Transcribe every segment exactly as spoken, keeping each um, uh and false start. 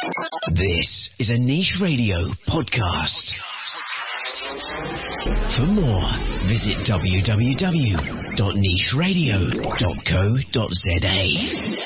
This is a Niche Radio podcast. For more, visit w w w dot niche radio dot co dot z a.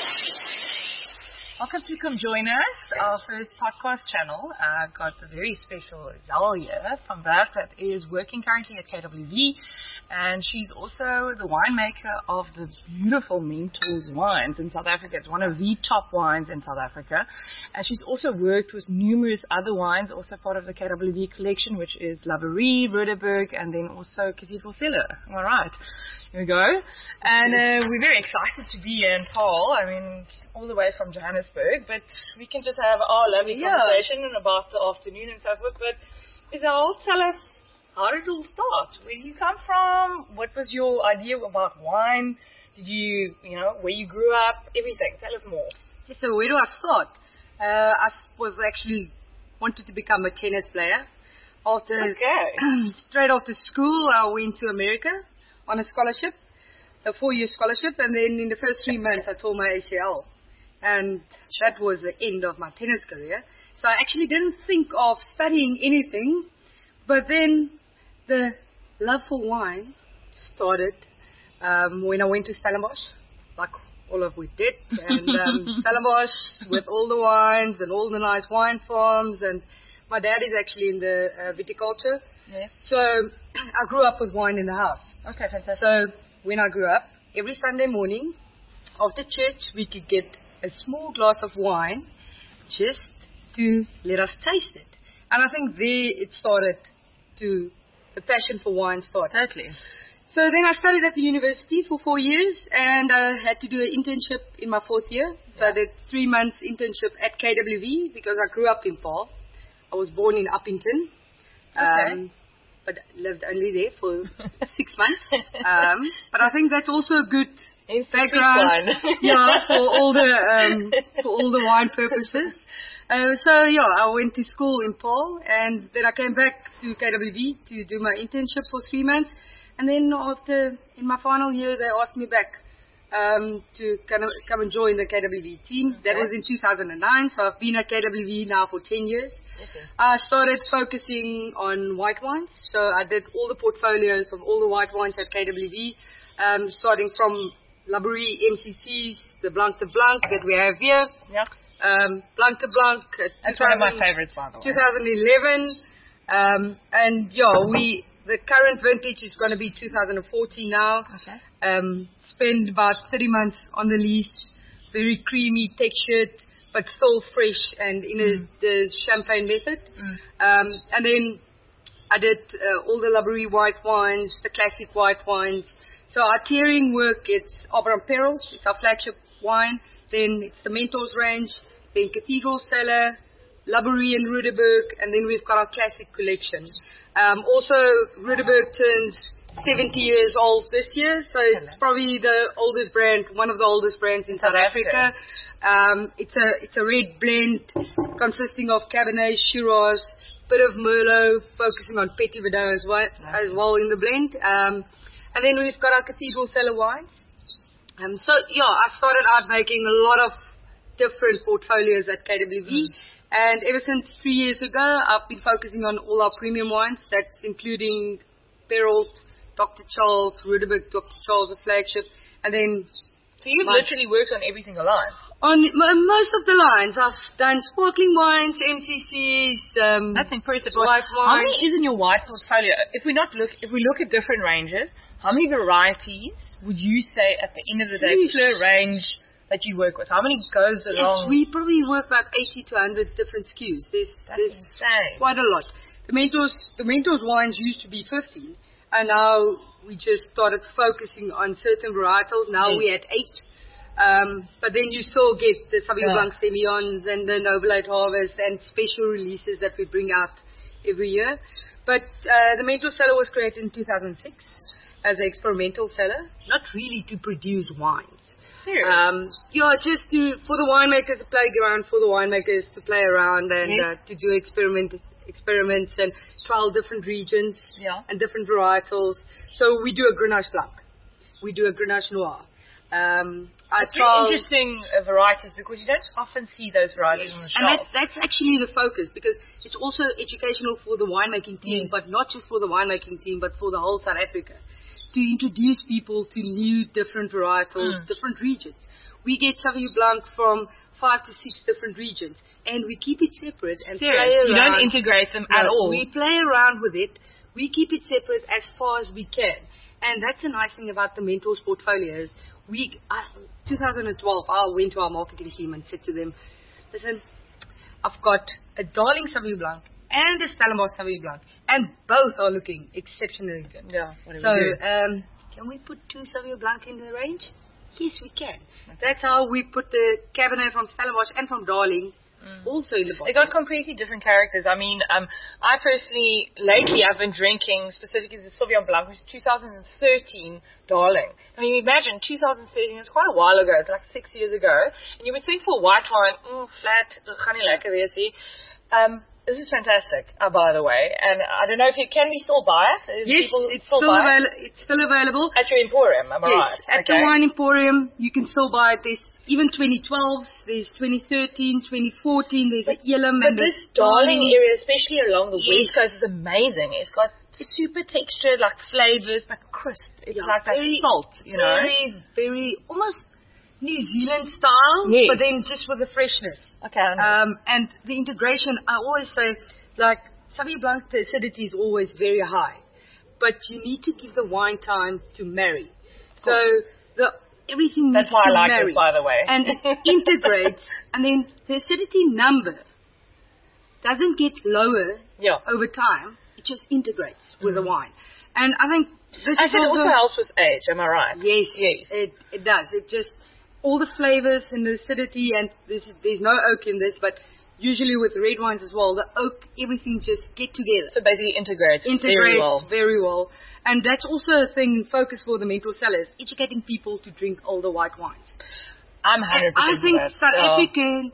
Welcome to Come Join Us, our first podcast channel. I've got a very special Zal here from Bert that is working currently at K W V, and she's also the winemaker of the beautiful Mentors wines in South Africa. It's one of the top wines in South Africa, and she's also worked with numerous other wines, also part of the K W V collection, which is Laborie, Roodeberg, and then also Cathedral Cellar. All right, here we go. And uh, we're very excited to be here in Paarl. I mean, all the way from Johannesburg, but we can just have our lovely yeah. conversation about the afternoon and so forth. But Isabel, tell us, how did it all start? Where do you come from? What was your idea about wine? Did you, you know, where you grew up? Everything. Tell us more. So where do I start? Uh, I was actually wanted to become a tennis player. After okay. Straight after school, I went to America on a scholarship, a four-year scholarship, and then in the first three months I tore my A C L. And that was the end of my tennis career. So I actually didn't think of studying anything. But then the love for wine started um, when I went to Stellenbosch, like all of we did. And um, Stellenbosch with all the wines and all the nice wine farms. And my dad is actually in the uh, viticulture. Yes. So I grew up with wine in the house. Okay, fantastic. So when I grew up, every Sunday morning after church, we could get a small glass of wine just to let us taste it. And I think there it started to, the passion for wine started. Totally. So then I studied at the university for four years and I had to do an internship in my fourth year. So yeah. I did three months internship at K W V because I grew up in Paarl. I was born in Uppington. Okay. Um, but lived only there for six months. Um, but I think that's also a good It's background, yeah, for all the um, for all the wine purposes. Uh, so yeah, I went to school in Paarl, and then I came back to K W V to do my internship for three months, and then after in my final year, they asked me back um, to kind of come and join the K W V team. Okay. That was in two thousand nine, so I've been at K W V now for ten years. Okay. I started focusing on white wines, so I did all the portfolios of all the white wines at K W V, um, starting from Laborie, M C Cs, the Blanc de Blanc that we have here. Yeah. Um, Blanc de Blanc. Uh, That's one of my favorites, by the way. twenty eleven. Um, and yeah, we, the current vintage is going to be two thousand fourteen now. Okay. Um, spent about thirty months on the lease. Very creamy textured, but still fresh and in Mm. a, the champagne method. Mm. Um, and then I did uh, all the Laborie white wines, the classic white wines. So our tiering work, it's Aubrand Perel, it's our flagship wine. Then it's the Mentors range, then Cathedral Cellar, Laborie and Roodeberg, and then we've got our classic collection. Um, also, Roodeberg turns seventy years old this year, so it's probably the oldest brand, one of the oldest brands in South, South Africa. Africa. Um, it's a it's a red blend consisting of Cabernet, Shiraz, bit of Merlot, focusing on Petit Verdot as well, as well in the blend. Um, And then we've got our Cathedral Cellar wines. Um, so, yeah, I started out making a lot of different portfolios at K W V. Mm. And ever since three years ago, I've been focusing on all our premium wines. That's including Perrault, Doctor Charles, Roodeberg, Doctor Charles, a flagship. And then... So you've literally worked on every single line? On m- most of the lines. I've done sparkling wines, M C Cs, um, That's impressive. White wines. How many is in your white portfolio? If we not look, if we look at different ranges, how many varieties would you say at the end of the day per range that you work with? How many goes yes, along? we probably work about eighty to one hundred different S K Us. There's, That's there's insane. quite a lot. The Mentors, the Mentors wines used to be fifty, and now we just started focusing on certain varietals. Now yes. we're at eight. Um, but then you still get the Sauvignon yeah. Blanc Semillons and the Noble Harvest and special releases that we bring out every year. But uh, the Mentors cellar was created in two thousand six as an experimental cellar, not really to produce wines. Serious? Um, yeah, just to for the winemakers to play around, for the winemakers to play around and yes. uh, to do experiment experiments and trial different regions yeah. and different varietals. So we do a Grenache Blanc, we do a Grenache Noir. Um, I It's trial, really interesting uh, varieties because you don't often see those varieties on the and shelf. that, that's actually the focus, because it's also educational for the winemaking team, Yes. but not just for the winemaking team, but for the whole South Africa, to introduce people to new different varietals, Mm. different regions. We get Sauvignon Blanc from five to six different regions, and we keep it separate and Serious. play You around. don't integrate them at No, all. We play around with it. We keep it separate as far as we can. And that's a nice thing about the Mentors portfolio is we, I, twenty twelve, I went to our marketing team and said to them, listen, I've got a Darling Sauvignon Blanc and a Stellenbosch Sauvignon Blanc, and both are looking exceptionally good. Yeah, what do So, we do? um, can we put two Sauvignon Blanc in the range? Yes, we can. That's how we put the Cabernet from Stellenbosch and from Darling Mm. also in the They bottle. got completely different characters. I mean, um, I personally, lately, I've been drinking specifically the Sauvignon Blanc, which is two thousand thirteen Darling. I mean, imagine two thousand thirteen, it's quite a while ago, it's like six years ago. And you would think for white wine, mm, flat, gaan nie lekker wees nie. Um, this is fantastic, uh, by the way. And I don't know if you can we still buy it? Is Yes, people it's still still, buy it? avail- it's still available. At your Emporium, am I Yes, right? at okay. the Wine Emporium, you can still buy it. There's even twenty twelves, there's twenty thirteen, twenty fourteen, there's a Elam But and this a Darling area, especially along the Yes. west coast, is amazing. It's got super textured, like flavors, but crisp. It's Yeah, like that very- salt, you know. Very, very, almost New Zealand style, Yes. but then just with the freshness. Okay. I know. Um, and the integration, I always say, like, Sauvignon Blanc, the acidity is always very high. But you need to give the wine time to marry. So, the everything That's needs why I to like marry. this, by the way. And it integrates, and then the acidity number doesn't get lower yeah. over time. It just integrates with the wine. And I think this I is said it also... also helps with age, am I right? Yes, Yes. It, it does. It just, all the flavors and the acidity, and there's, there's no oak in this, but usually with red wines as well, the oak, everything just get together. So basically integrates, Integrates very well. very well. And that's also a thing, focus for the mentor sellers, educating people to drink older white wines. I'm one hundred percent I think for that. South Yeah. Africans,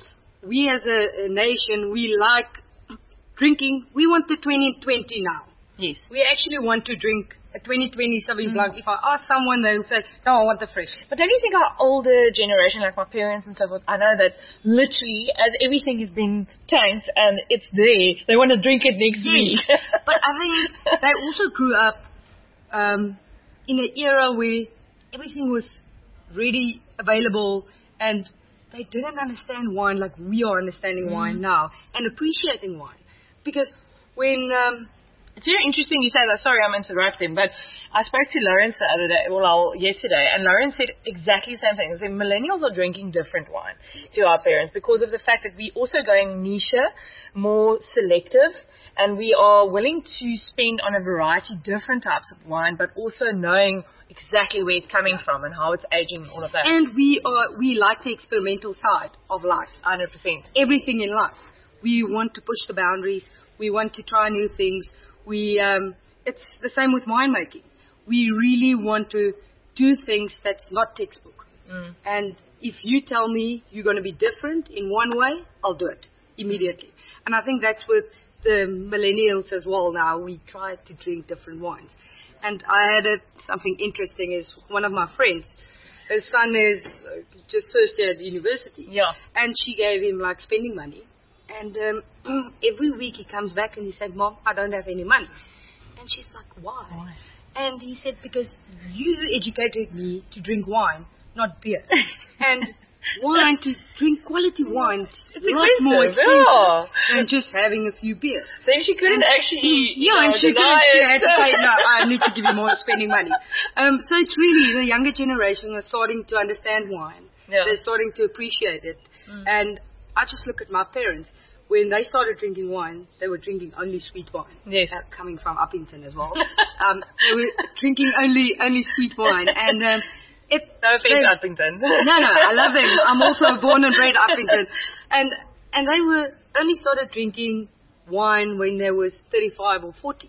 we as a, a nation, we like drinking. We want the twenty twenty now. Yes. We actually want to drink a twenty twenty Sauvignon Blanc. If I ask someone, they'll say, no, I want the fresh. But don't you think our older generation, like my parents and so forth, I know that literally as everything has been tanked and it's there, they want to drink it next week. But I think they also grew up um, in an era where everything was ready, available, and they didn't understand wine like we are understanding Mm. wine now and appreciating wine. Because when... Um, It's very interesting you say that. Sorry, I'm interrupting, but I spoke to Lawrence the other day, well, yesterday, and Lawrence said exactly the same thing. He said millennials are drinking different wine to our parents because of the fact that we're also going niche, more selective, and we are willing to spend on a variety of different types of wine, but also knowing exactly where it's coming from and how it's aging, all of that. and we are we like the experimental side of life. one hundred percent. Everything in life. We want to push the boundaries. We want to try new things. We um, it's the same with winemaking. We really want to do things that's not textbook. Mm. And if you tell me you're going to be different in one way, I'll do it immediately. Mm. And I think that's with the millennials as well now. We try to drink different wines. And I had a, something interesting is one of my friends, her son is uh, just first year at university. Yeah. And she gave him like spending money. And um, every week he comes back and he said, Mom, I don't have any money. And she's like, why? Why? And he said, because you educated me to drink wine, not beer. And wine, to drink quality wines, It's a lot expensive, more expensive yeah. than just having a few beers. So she couldn't actually, you Yeah, know, and she deny couldn't, she it. had to say, no, I need to give you more spending money. Um, so it's really, the younger generation are starting to understand wine. Yeah. They're starting to appreciate it. Mm. And I just look at my parents. When they started drinking wine, they were drinking only sweet wine. Yes. Uh, coming from Uppington as well. um, they were drinking only only sweet wine. And um, it, No offense, they- Uppington. no, no, I love them. I'm also born and bred Uppington. And, and they were only started drinking wine when they was thirty-five or forty.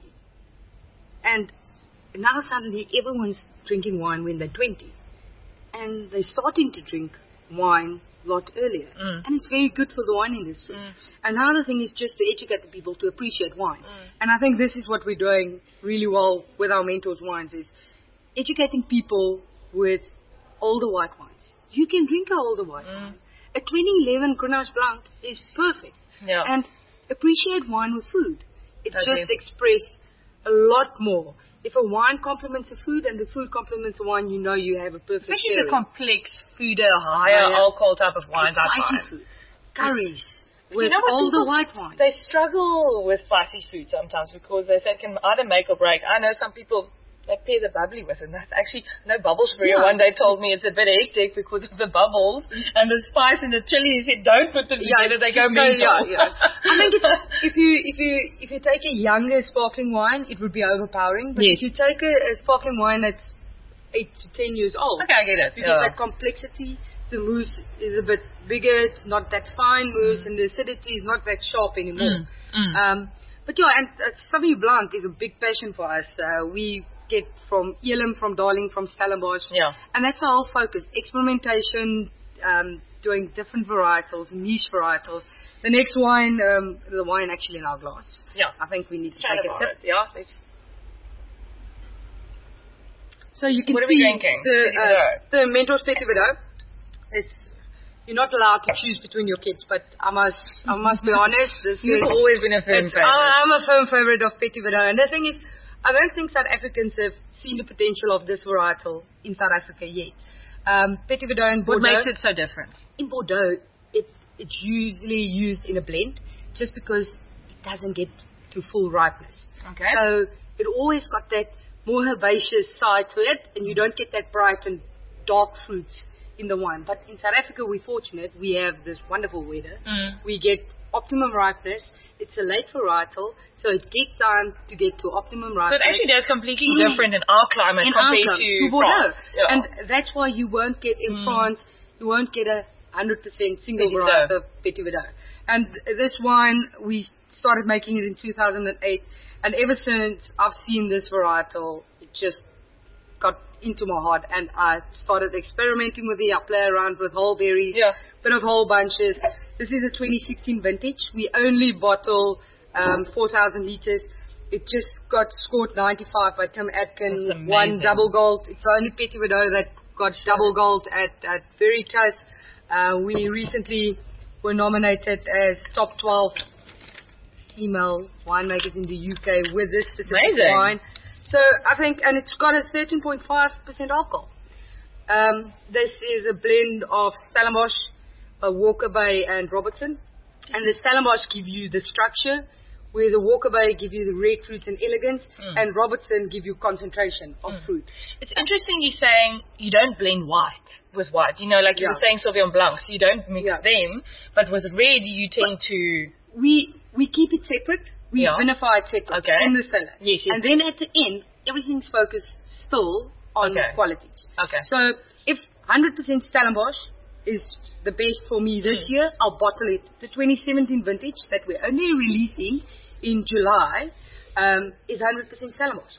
And now suddenly everyone's drinking wine when they're twenty. And they're starting to drink wine a lot earlier. Mm. And it's very good for the wine industry. Mm. Another thing is just to educate the people to appreciate wine. Mm. And I think this is what we're doing really well with our mentors wines is educating people with older white wines. You can drink an older white Mm. wine. A twenty eleven Grenache Blanc is perfect. Yeah. And appreciate wine with food. It Okay. just expresses a lot more. If a wine complements a food and the food complements a wine, you know you have a perfect Especially pairing. the complex food, a higher Higher. alcohol type of wines. I Spicy find. food. Curries. You With know what older people- white wine. They struggle with spicy food sometimes because they say it can either make or break. I know some people, they pair the bubbly with it. And that's actually, no bubbles for you. Yeah. One day told me it's a bit hectic because of the bubbles and the spice and the chili. He said, don't put them together, they go just mental. Yeah, yeah. I think it's, if you if you if you take a younger sparkling wine, it would be overpowering. But Yes. if you take a, a sparkling wine that's eight to ten years old, Okay, I get it. you Yeah. get that complexity. The mousse is a bit bigger. It's not that fine mousse, and the acidity is not that sharp anymore. Mm, mm. Um, but yeah, and uh, Sauvignon Blanc is a big passion for us. Uh, we get from Elim, from Darling, from Stellenbosch. Yeah. And that's our whole focus. Experimentation, um, doing different varietals, niche varietals. The next wine, um, the wine actually in our glass. Yeah. I think we need to Chat take a about sip. it. Yeah. Let's, So you can What are we see drinking? the, Petit uh, Verdot. the Mentos Petit Verdot. It's, you're not allowed to choose between your kids, but I must, I must be honest. This You've is always been a firm It's- favourite. I'm a firm favorite of Petit Verdot. And the thing is, I don't think South Africans have seen the potential of this varietal in South Africa yet. Um, Petit Verdot in What Bordeaux. makes it so different? In Bordeaux, it, it's usually used in a blend just because it doesn't get to full ripeness. Okay. So it always got that more herbaceous side to it, and you don't get that bright and dark fruits in the wine. But in South Africa, we're fortunate. We have this wonderful weather. Mm. We get optimum ripeness. It's a late varietal, so it takes time to get to optimum So ripeness. it actually does completely Mm. different in our climate in compared Antwerp, to, Bordeaux. France. Yeah. And that's why you won't get in Mm. France, you won't get a one hundred percent single Petit variety Verdot. of Petit Verdot. And this wine, we started making it in two thousand eight, and ever since I've seen this varietal, it just got into my heart, and I started experimenting with it. I play around with whole berries, Yeah. bit of whole bunches. This is a twenty sixteen vintage. We only bottle um, four thousand liters. It just got scored ninety-five by Tim Atkin, That's won amazing. double gold. It's the only Petit Verdot that got double gold at, at Veritas. Uh, we recently were nominated as top twelve female winemakers in the U K with this specific Amazing. wine. So I think, and it's got a thirteen point five percent alcohol. Um, this is a blend of Stellenbosch, uh, Walker Bay, and Robertson. And the Stellenbosch give you the structure, where the Walker Bay give you the red fruits and elegance, Mm. and Robertson give you concentration of Mm. fruit. It's interesting you're saying you don't blend white with white. You know, like you Yeah. were saying Sauvignon Blancs, you don't mix Yeah. them. But with red, you tend to... We we keep it separate. We Yeah. vinify it separate Okay. in the cellar. Yes, yes. And then at the end, everything's focused still on Okay. quality. Okay. So if one hundred percent Stellenbosch is the best for me this Mm. year, I'll bottle it. The twenty seventeen vintage that we're only releasing in July um, is one hundred percent Stellenbosch.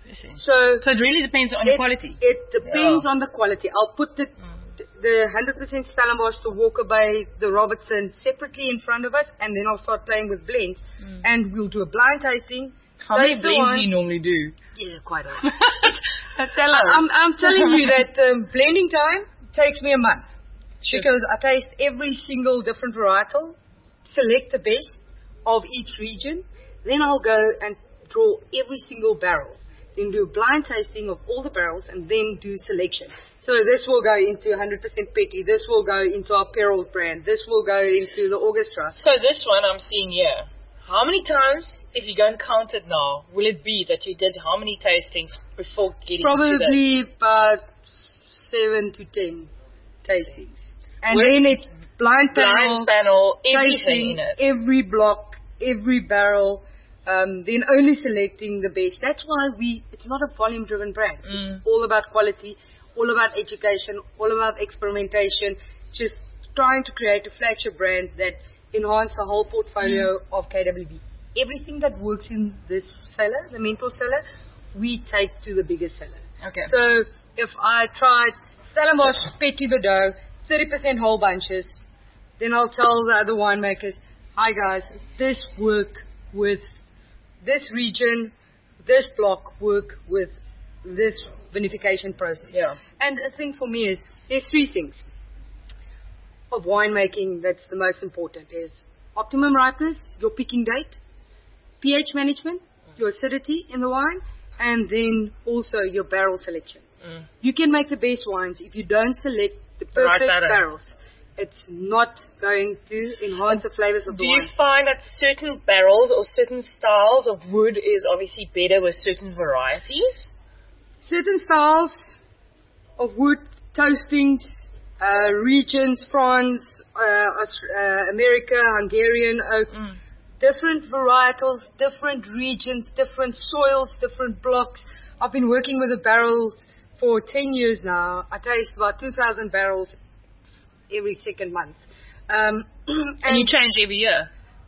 So So it really depends on your it, quality. It depends Yeah. on the quality. I'll put the Mm. the one hundred percent Stellenbosch, the Walker Bay, the Robertson separately in front of us, and then I'll start playing with blends, Mm. and we'll do a blind tasting. How many Taste the blends do wine. you normally do? Yeah, quite a lot. Tell us. I'm, I'm telling you that um, blending time takes me a month. Sure. Because I taste every single different varietal, select the best of each region, then I'll go and draw every single barrel, then do a blind tasting of all the barrels, and then do selection. So this will go into one hundred percent Petty, this will go into our Peril brand, this will go into the Orchestra. So this one I'm seeing here. How many times, if you go and count it now, will it be that you did how many tastings before getting to this? Probably about seven to ten tastings. And With then it's blind panel, Blind panel, everything tasting in it. every block, every barrel, um, then only selecting the best. That's why we, it's not a volume driven brand. Mm. It's all about quality, all about education, all about experimentation, just trying to create a flagship brand that enhance the whole portfolio Mm. of K W V. Everything that works in this cellar, the mentor cellar, we take to the biggest cellar. Okay. So if I tried Stellenbosch Petit Verdot, thirty percent whole bunches, then I'll tell the other winemakers, hi guys, this work with this region, this block work with this vinification process. Yeah. And the thing for me is, there's three things of winemaking that's the most important is optimum ripeness, your picking date, pH management, your acidity in the wine, and then also your barrel selection. Mm. You can make the best wines if you don't select the The right perfect balance. barrels. It's not going to enhance the flavors of Do the you wine. find that certain barrels or certain styles of wood is obviously better with certain varieties? Certain styles of wood, toastings, uh, regions, France, uh, Aus- uh, America, Hungarian oak, Mm. different varietals, different regions, different soils, different blocks. I've been working with the barrels for ten years now. I taste about two thousand barrels every second month. Um, and And you change every year.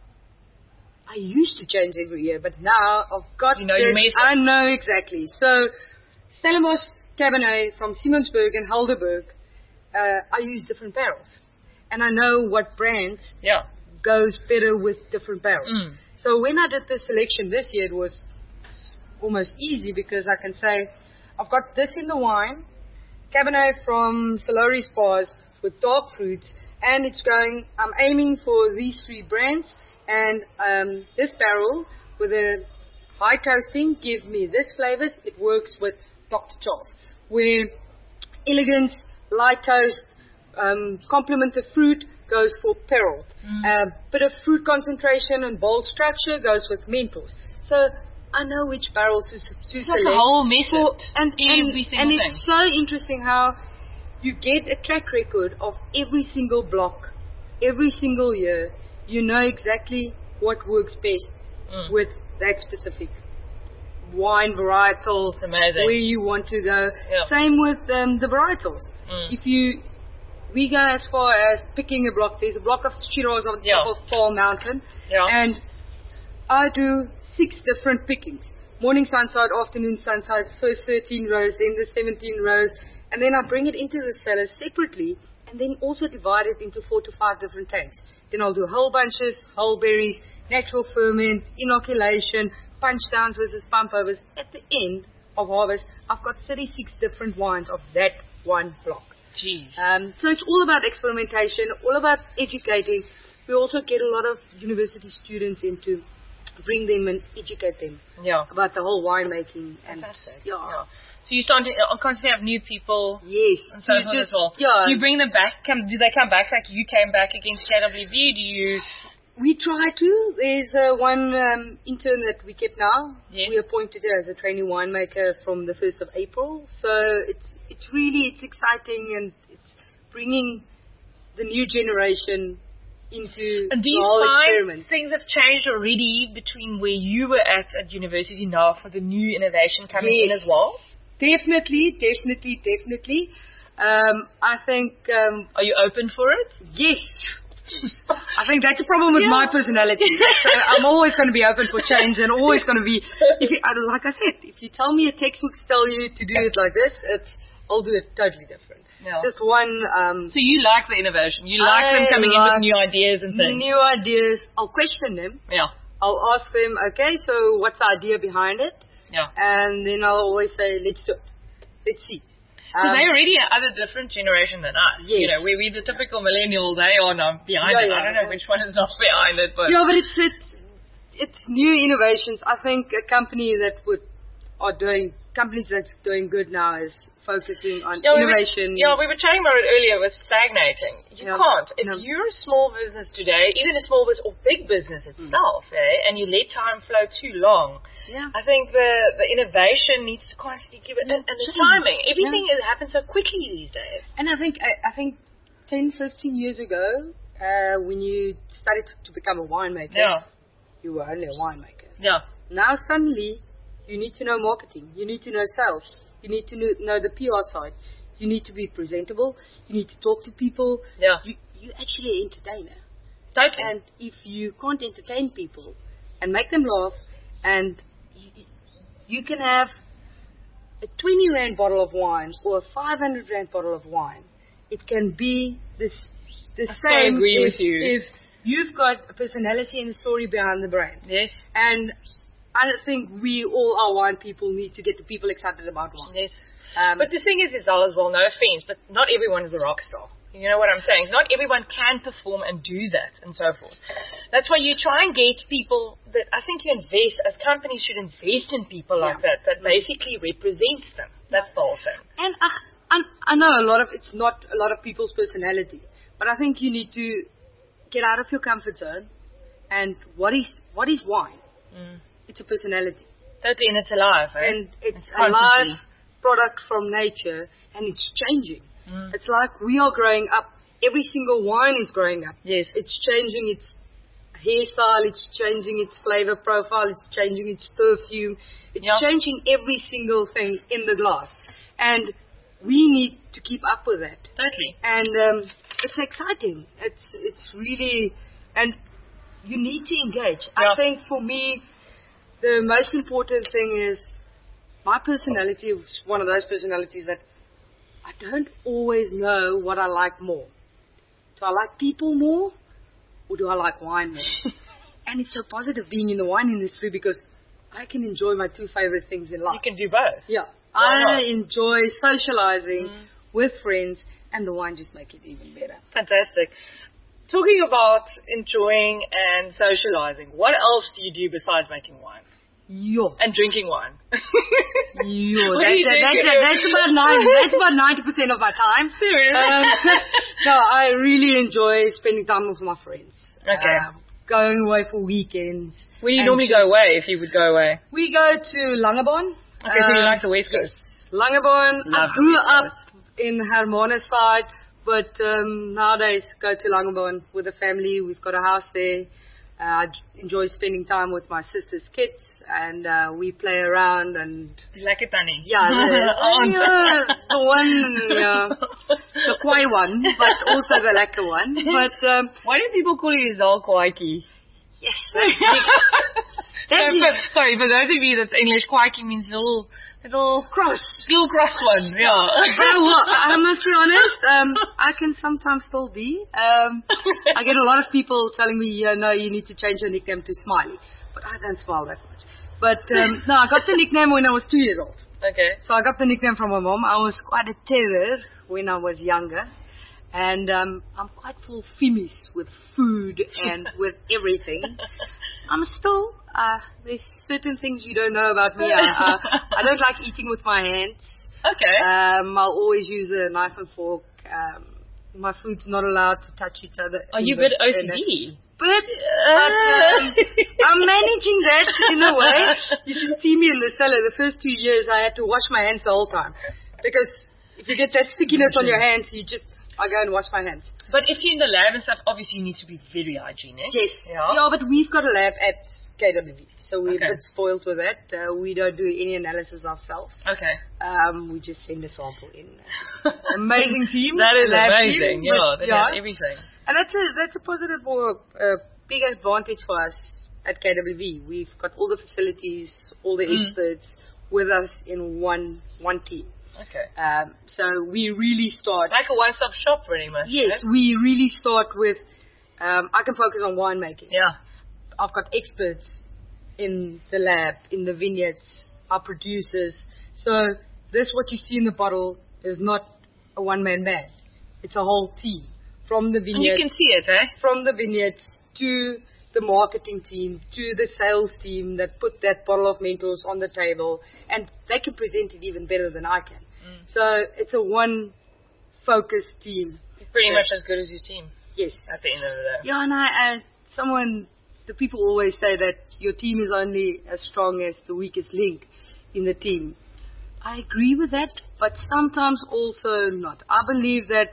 I used to change every year, but now I've got You know your this. method. I know exactly. So, Stellenbosch Cabernet from Simonsburg and Helderberg, uh, I use different barrels. And I know what brands Yeah. goes better with different barrels. Mm. So when I did the selection this year, it was almost easy because I can say, I've got this in the wine, Cabernet from Solari Spas with dark fruits, and it's going, I'm aiming for these three brands, and um, this barrel with a high toasting give me this flavors. It works with Doctor Charles, where elegance, light toast, um, complement the fruit goes for Perrault. Mm. A bit of fruit concentration and bold structure goes with Mentos. So I know which barrels to, s- to It's like select. a whole method. for- and and, Every single and thing. it's so interesting how you get a track record of every single block, every single year. You know exactly what works best Mm. with that specific wine varietal, It's amazing. where you want to go. Yeah. Same with um, the varietals. Mm. If you, we go as far as picking a block. There's a block of Shiraz on Yeah. top of Fall Mountain, Yeah. and I do six different pickings. Morning sunside, afternoon sunside, first thirteen rows, then the seventeen rows, and then I bring it into the cellar separately, and then also divide it into four to five different tanks. Then I'll do whole bunches, whole berries, natural ferment, inoculation, punch downs versus pump overs. At the end of harvest, I've got thirty-six different wines of that one block. Jeez. Um, so it's all about experimentation, all about educating. We also get a lot of university students in to bring them and educate them yeah. about the whole winemaking. And Fantastic. Yeah. Yeah. So you start to uh, constantly have new people Yes. and so you forth just, as well. Yeah. Do you bring them back? Come, do they come back like you came back against K W V? Do you? We try to. There's uh, one um, intern that we keep now. Yes. We appointed her as a trainee winemaker from the first of April. So it's it's really it's exciting, and it's bringing the new generation into And do the you whole find experiment. things have changed already between where you were at at university now for the new innovation coming Yes. in as well? Definitely, definitely, definitely. Um, I think um, Are you open for it? yes. I think that's a problem with Yeah. my personality. So I'm always going to be open for change, and always going to be. If you, I- like I said, if you tell me a textbook tell you to do it like this, it's I'll do it totally different. Yeah. Just one um, So you like the innovation? You like them I coming in like with new ideas and things? new ideas. I'll question them. Yeah. I'll ask them, okay, so what's the idea behind it? Yeah. And then I'll always say, let's do it. Let's see. Because Um, they're already another different generation than us. Yes. You know, we we're the typical millennial. They are now behind Yeah, it. yeah. I don't know which one is not behind it, but Yeah, but it's it's it's new innovations. I think a company that would are doing companies that's doing good now is focusing on Yeah, we were- innovation. yeah, we were chatting about it earlier with stagnating. You Yeah. can't. If No. you're a small business today, even a small business or big business itself, eh, and you let time flow too long, Yeah. I think the, the innovation needs to constantly give it, and, and the Change. timing. Everything is, happens so quickly these days. And I think I, I think ten, fifteen years ago, uh, when you started to become a winemaker, Yeah, you were only a winemaker. yeah, Now suddenly, you need to know marketing. You need to know sales. You need to know, know the P R side. You need to be presentable. You need to talk to people. yeah. You, you're actually an entertainer. Totally. And if you can't entertain people and make them laugh, and you, you can have a twenty rand bottle of wine or a five hundred rand bottle of wine, it can be this the I so same agree if, with you. if you've got a personality and a story behind the brand. Yes. And I think we, all our wine people, need to get the people excited about wine. Yes. Um, But the thing is, Isabel, as well, no offense, but not everyone is a rock star. You know what I'm saying? Not everyone can perform and do that and so forth. That's why you try and get people that I think you invest, as companies should invest in people like Yeah. that, that basically represents them. That's the whole thing. And uh, I, I know a lot of it's not a lot of people's personality, but I think you need to get out of your comfort zone. And what is what is wine? Mm. It's a personality, Totally, and it's alive, eh? and it's, It's a constantly. live product from nature, and it's changing. Mm. It's like we are growing up. Every single wine is growing up. Yes. It's changing its hairstyle, it's changing its flavor profile, it's changing its perfume, it's Yeah. changing every single thing in the glass. And we need to keep up with that. Totally. And um, it's exciting. It's it's really, and you need to engage. Yeah. I think for me, the most important thing is my personality is one of those personalities that I don't always know what I like more. Do I like people more, or do I like wine more? And it's so positive being in the wine industry because I can enjoy my two favorite things in You life. can do both. Yeah, Why I not? enjoy socializing Mm. with friends, and the wine just make it even better. Fantastic. Talking about enjoying and socializing, what else do you do besides making wine? Yo, And drinking wine. yo, What that, do you that, think that's, of- that's about ninety. That's about ninety percent of my time. Serious? Um, no, I really enjoy spending time with my friends. Okay. Um, going away for weekends. Where do you and normally just- go away, if you would go away? We go to Langebaan. Okay, so you Um, like the West Coast. Yes, Langebaan. Love I the grew West up Coast. in Hermanus side, but um, nowadays go to Langebaan with the family. We've got a house there. Uh, I j- enjoy spending time with my sister's kids, and uh, we play around and Lekker tannie. yeah, the, Aunt. yeah, the one, yeah, the kwai one, but also the lekker one. But um, Why do people call you Zal Kwaiki? yes, so, that's for, sorry, for those of you that's English, Kwaiki means little, little, cross. little cross one, yeah. Uh, well, I must be honest, um, I can sometimes still be. Um, I get a lot of people telling me, uh, no, you need to change your nickname to Smiley. But I don't smile that much. But um, no, I got the nickname when I was two years old. Okay. So I got the nickname from my mom. I was quite a terror when I was younger. And um, I'm quite full fimis with food and with everything. I'm still, uh, there's certain things you don't know about me. I, I, I don't like eating with my hands. Okay. Um, I'll always use a knife and fork. Um, my food's not allowed to touch each other. Are you a in bit the- O C in the- D? But, but um, I'm managing that in a way. You should see me in the cellar. The first two years I had to wash my hands the whole time. Because if you get that stickiness on your hands, you just, I go and wash my hands. But if you're in the lab and stuff, obviously you need to be very hygienic. Yes. Yeah. Yeah, but we've got a lab at K W V. So we're Okay. a bit spoiled with that. Uh, we don't do any analysis ourselves. Okay. Um, we just send a sample in. Amazing team. That is lab amazing. team, Yeah, but they yeah. have everything. And that's a that's a positive or a big advantage for us at K W V. We've got all the facilities, all the Mm. experts with us in one one team. Okay. Um, so we really start. Like a one-stop shop, pretty much. Yes, eh? we really start with. Um, I can focus on winemaking. Yeah. I've got experts in the lab, in the vineyards, our producers. So this, what you see in the bottle, is not a one-man band. It's a whole team. From the And you vineyards, can see it, eh? from the vineyards to the marketing team, to the sales team that put that bottle of Mentos on the table, and they can present it even better than I can. Mm. So it's a one-focused team. You're pretty Yeah. much as good as your team Yes. at the end of the day. Yeah, and I, uh, someone, the people always say that your team is only as strong as the weakest link in the team. I agree with that, but sometimes also not. I believe that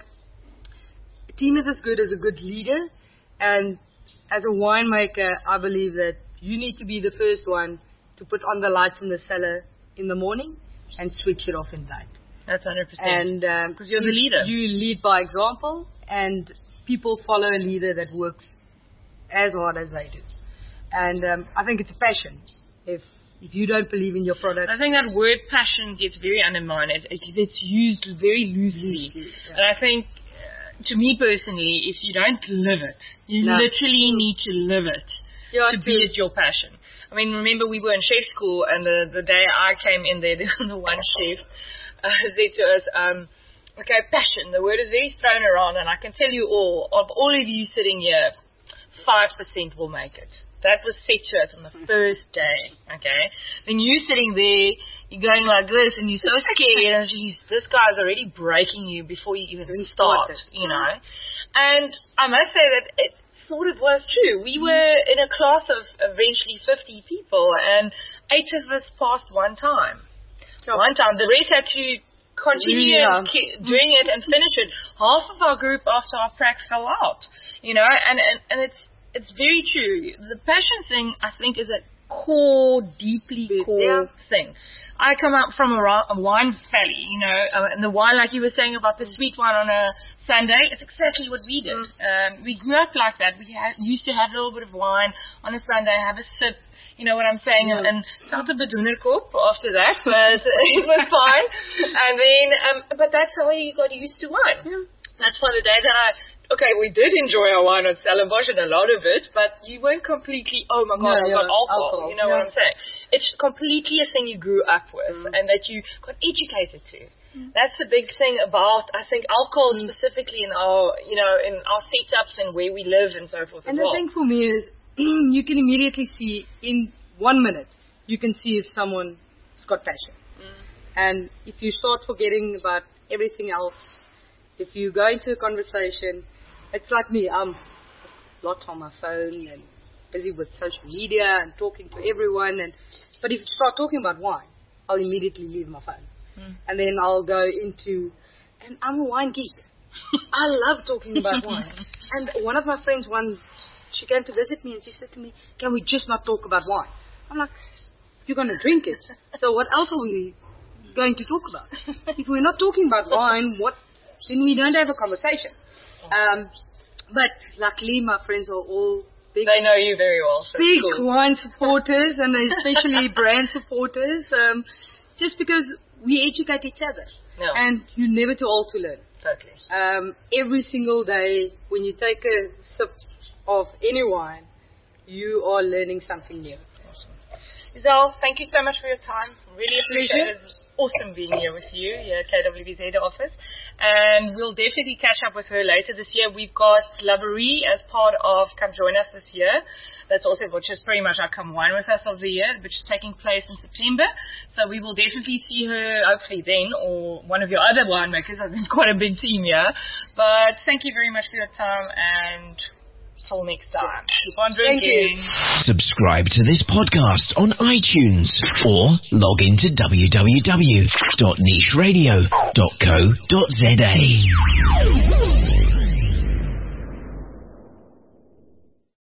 a team is as good as a good leader, and as a winemaker, I believe that you need to be the first one to put on the lights in the cellar in the morning and switch it off in night. That's one hundred percent. And um, 'Cause you're the you- leader. You lead by example, and people follow a leader that works as hard as they do. And um, I think it's a passion. If if you don't believe in your product, I think that word passion gets very undermined. It, it, it's used very loosely. Loosely, yeah. And I think, uh, to me personally, if you don't live it, you No. literally need to live it Yeah, to to- be it your passion. I mean, remember we were in chef school, and the, the day I came in there, the one chef uh, said to us, um, okay, passion, the word is very thrown around, and I can tell you all, of all of you sitting here, five percent will make it. That was said to us on the first day, okay? Then you sitting there, you're going like this, and you're so scared, and geez, this guy's already breaking you before you even start, you know? And I must say that it sort of was true. We were in a class of eventually fifty people, and eight of us passed one time. So one time. The rest had to continue yeah. doing it and finish it. Half of our group after our prac fell out, you know, and, and, and it's it's very true. The passion thing, I think, is a core, deeply core yeah. thing. I come up from a, a wine valley, you know, uh, and the wine, like you were saying about the sweet wine on a Sunday, it's exactly what we did. Mm. Um, we grew up like that. We had, used to have a little bit of wine on a Sunday, have a sip, you know what I'm saying, mm. and felt a bit doenerkop after that, but it was fine. And then, um, but that's how you got used to wine. Yeah. That's why the day that I, okay, we did enjoy our wine at Stellenbosch and a lot of it, but you weren't completely, oh my God, no, I've got alcohol. alcohol. You know yeah. what I'm saying? It's completely a thing you grew up with mm. and that you got educated to. Mm. That's the big thing about, I think, alcohol mm. specifically in our, you know, in our setups and where we live and so forth and as well. And the thing for me is, you can immediately see in one minute, you can see if someone's got passion. Mm. And if you start forgetting about everything else, if you go into a conversation, it's like me, I'm a lot on my phone and busy with social media and talking to everyone. And but if you start talking about wine, I'll immediately leave my phone. Mm. And then I'll go into, and I'm a wine geek. I love talking about wine. And one of my friends, one, she came to visit me and she said to me, can we just not talk about wine? I'm like, you're going to drink it. So what else are we going to talk about? If we're not talking about wine, what? Then we don't have a conversation. Um, but luckily, my friends are all big. They know you very well. So big cool. wine supporters and especially brand supporters. Um, just because we educate each other, yeah. and you're never too old to learn. Totally. Um, every single day, when you take a sip of any wine, you are learning something new. Awesome. Giselle, thank you so much for your time. Really appreciate it. It's awesome being here with you here at K W V Z office. And we'll definitely catch up with her later this year. We've got Laborie as part of Come Join Us this year. That's also, which is pretty much our Come Wine With Us of the year, which is taking place in September. So we will definitely see her hopefully then, or one of your other winemakers. There's quite a big team here. But thank you very much for your time, and till next time. Keep on drinking. Subscribe to this podcast on iTunes or log into w w w dot niche radio dot co dot z a.